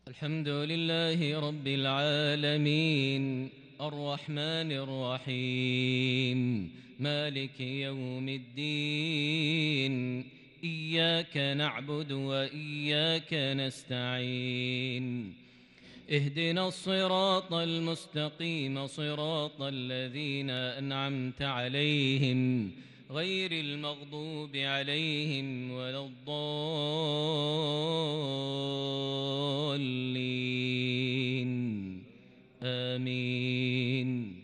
الحمد لله رب العالمين الرحمن الرحيم مالك يوم الدين إياك نعبد وإياك نستعين اهدنا الصراط المستقيم صراط الذين أنعمت عليهم غير المغضوب عليهم ولا الضالين آمين.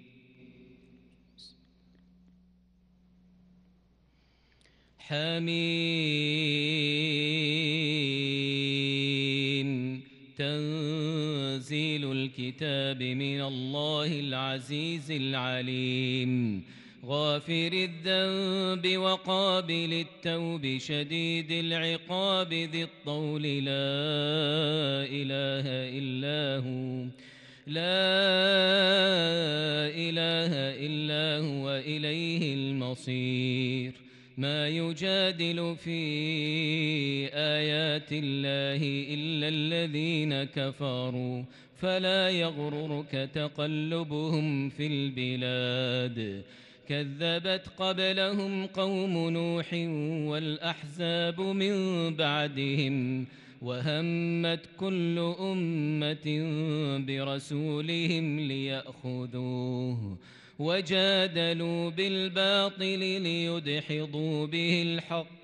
حميم تنزيل الكتاب من الله العزيز العليم غافر الذنب وقابل التوب شديد العقاب ذي الطول لا إله إلا هو إليه المصير. ما يجادل في آيات الله إلا الذين كفروا فلا يغررك تقلبهم في البلاد. كذبت قبلهم قوم نوح والأحزاب من بعدهم وهمت كل أمة برسولهم ليأخذوه وجادلوا بالباطل ليدحضوا به الحق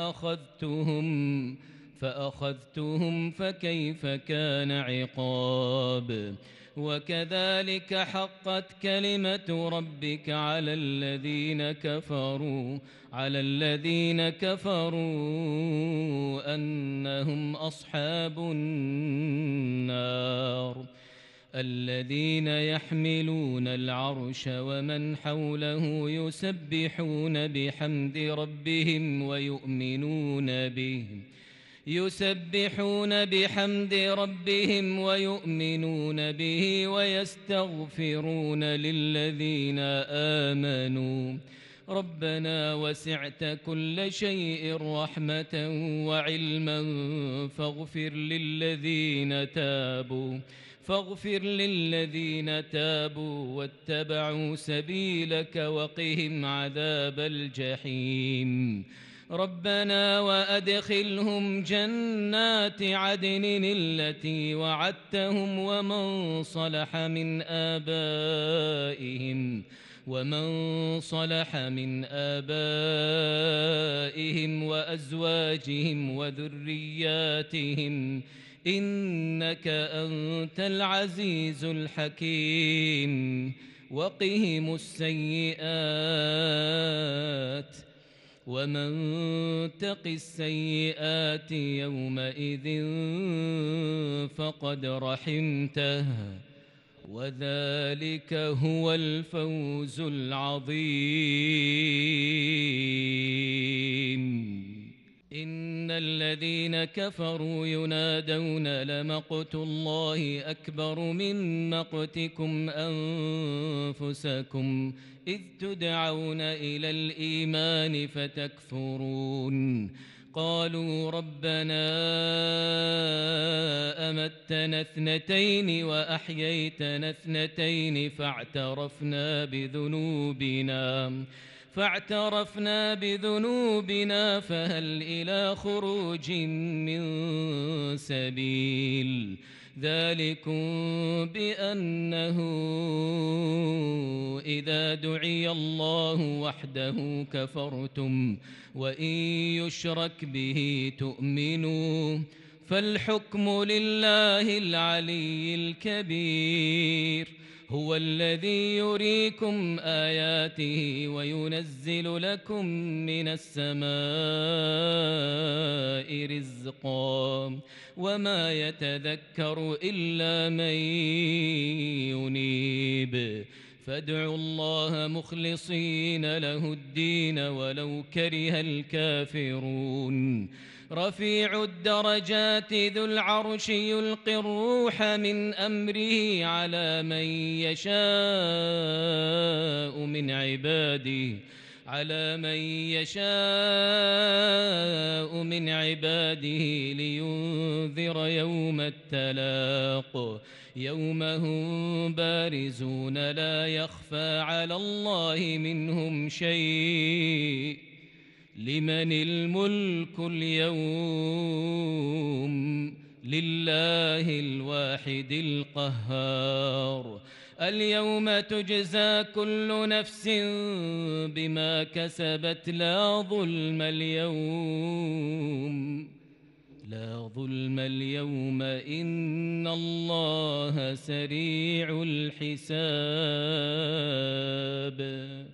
فأخذتهم فكيف كان عقاب. وكذلك حقت كلمة ربك على الذين كفروا أنهم أصحاب النار. الذين يحملون العرش ومن حوله يسبحون بحمد ربهم ويؤمنون به ويستغفرون للذين آمنوا ربنا وسعت كل شيء رحمة وعلما فاغفر للذين تابوا واتبعوا سبيلك وقهم عذاب الجحيم. ربنا وأدخلهم جنات عدن التي وعدتهم ومن صلح من آبائهم وأزواجهم وذرياتهم إنك أنت العزيز الحكيم. وقهم السيئات ومن تق السيئات يومئذ فقد رحمته وذلك هو الفوز العظيم. إن الذين كفروا ينادون لمقت الله أكبر من مقتكم أنفسكم إذ تدعون إلى الإيمان فتكفرون. قالوا ربنا أمتنا اثنتين وأحييتنا اثنتين فاعترفنا بذنوبنا فهل إلى خروج من سبيل. ذلكم بأنه إذا دعي الله وحده كفرتم وإن يشرك به تؤمنوا فالحكم لله العلي الكبير. هو الذي يريكم آياته وينزل لكم من السماء رزقا وما يتذكر إلا من ينيب. فادعوا الله مخلصين له الدين ولو كره الكافرون. رفيع الدرجات ذو العرش يلقي الروح من أمره على من يشاء من عباده على من يشاء من عباده لينذر يوم التلاق يوم هم بارزون لا يخفى على الله منهم شيء لمن الملك اليوم لله الواحد القهار اليوم تجزى كل نفس بما كسبت لا ظلم اليوم إن الله سريع الحساب